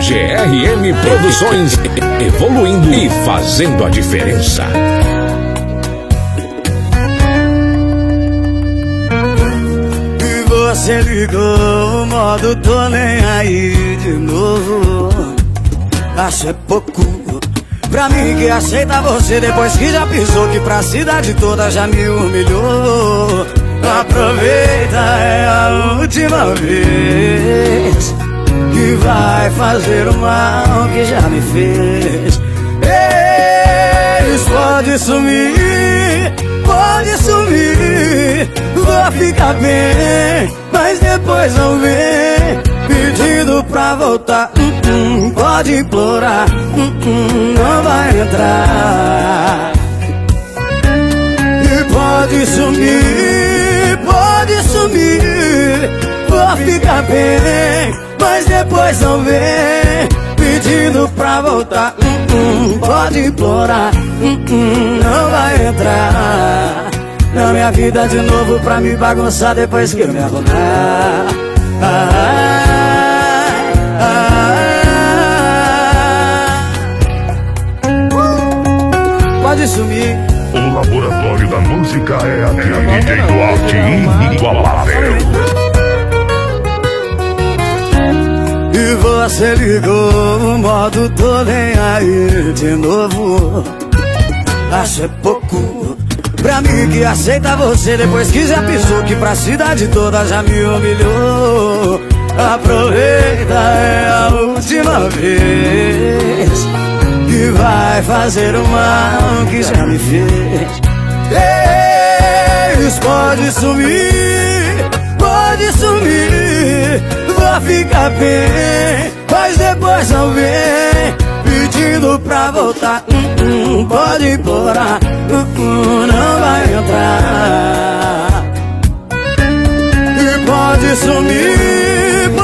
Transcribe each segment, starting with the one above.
GRM Produções, evoluindo e fazendo a diferença. E você ligou o modo tô nem aí de novo. Acho é pouco pra mim que aceita você depois que já pensou que pra cidade toda já me humilhou. Aproveita, é a última vez que vai fazer o mal que já me fez. Eles pode sumir, vou ficar bem, mas depois não vem pedindo pra voltar. Pode implorar, não vai entrar. E pode sumir, vou ficar bem, mas depois não vem pedindo pra voltar. Pode implorar, não vai entrar na minha vida de novo pra me bagunçar depois que eu me arrumar. Pode sumir. O laboratório da música é aqui, DJ Duarte inigualável. E você ligou o modo tô nem aí de novo. Acho é pouco pra mim que aceita você depois que já pensou que pra cidade toda já me humilhou. Aproveita, é a última vez que vai fazer o mal que já me fez. Eles pode sumir, vou ficar bem, mas depois não vem pedindo pra voltar. Pode implorar, não vai entrar. E pode sumir,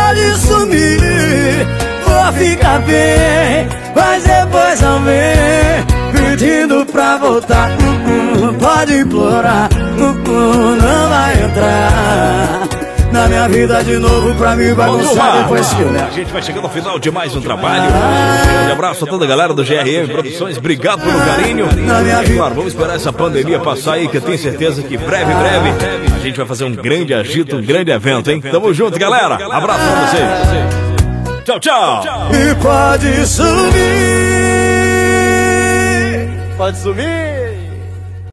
vou ficar bem, mas depois não vem pedindo pra voltar. Pode implorar, não vai entrar na minha vida de novo pra me bagunçar depois que eu... A gente vai chegando ao final de mais um trabalho. Um grande abraço a toda a galera do GRM Produções. Obrigado pelo carinho. E claro, vamos esperar essa pandemia passar aí, que eu tenho certeza que breve a gente vai fazer um grande agito, um grande evento, hein? Tamo junto, galera. Abraço pra vocês. Tchau, tchau. E pode sumir. Pode sumir.